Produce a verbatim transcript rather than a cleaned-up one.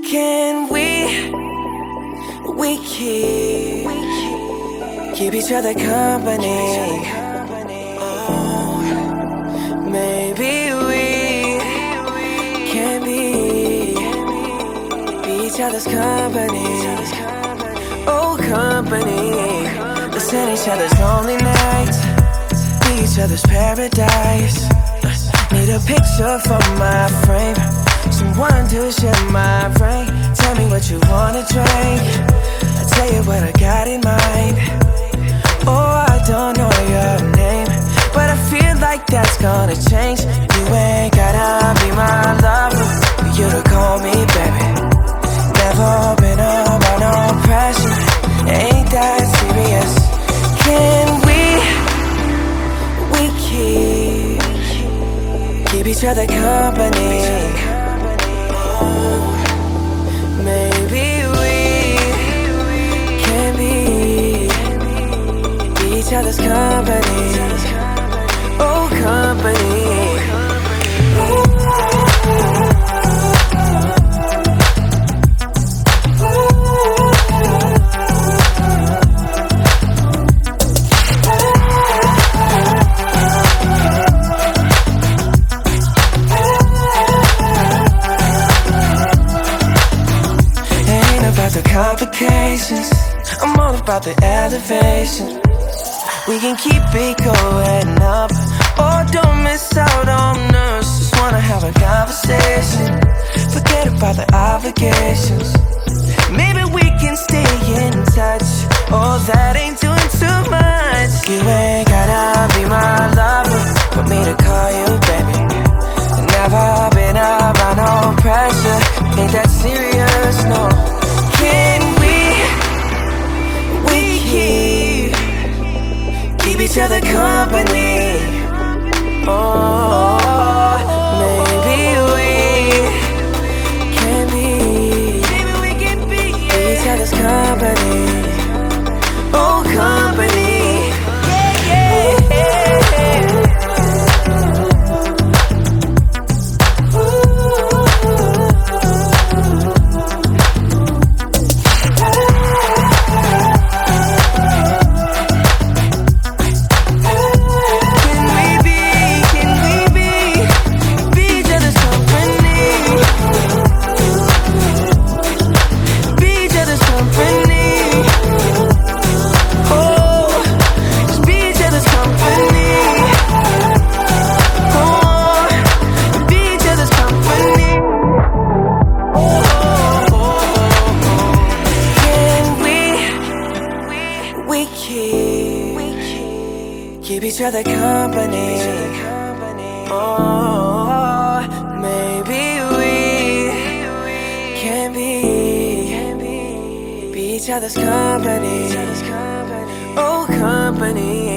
Can we, we keep, keep each other company? Oh, maybe we can be, be each other's company. Oh, company. Listen each other's lonely nights, be each other's paradise. Need a picture for my frame, someone to share my brain. Tell me what you wanna drink, I'll tell you what I got in mind. Oh, I don't know your name, but I feel like that's gonna change. You ain't gotta be my lover for you to call me baby. Never been under no pressure, ain't that serious. Can we, we keep, keep each other company? Oh, maybe we can be, be each other's company. Oh, company. The complications, I'm all about the elevation. We can keep it going up, or don't miss out on us. Just wanna have a conversation, forget about the obligations. Maybe we can stay in touch, oh that ain't doing too much. You ain't gotta be my lover for me to call you baby. Never been about no pressure, ain't that serious, no. Can we, we keep, keep each other company? Oh, maybe we can be, maybe we can be each other's company. Oh, company. Yeah, yeah, yeah. Keep each other company. Oh, maybe we can be, be each other's company. Oh, company.